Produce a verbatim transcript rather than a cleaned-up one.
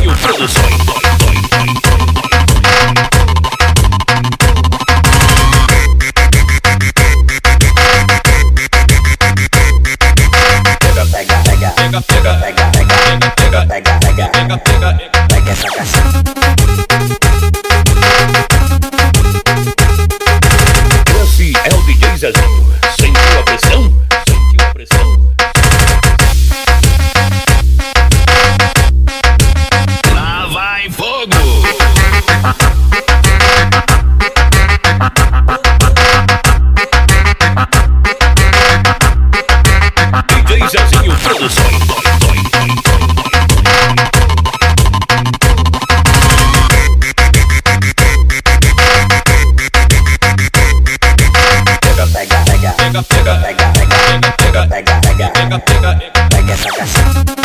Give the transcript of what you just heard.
Zezinho Produções. Pega, pega, pega, pega, pega, pega, pega, pega, pega, pega, pega, pega essa cachaça. Esse é o D J Zezinho. Sentiu a pressão? Sentiu a pressão? Lá vai fogo! D J Zezinho Produções. Pega, pega, pega, pega, pega, pega, pega, pega, pega, pega, pega, pega essa cachaça.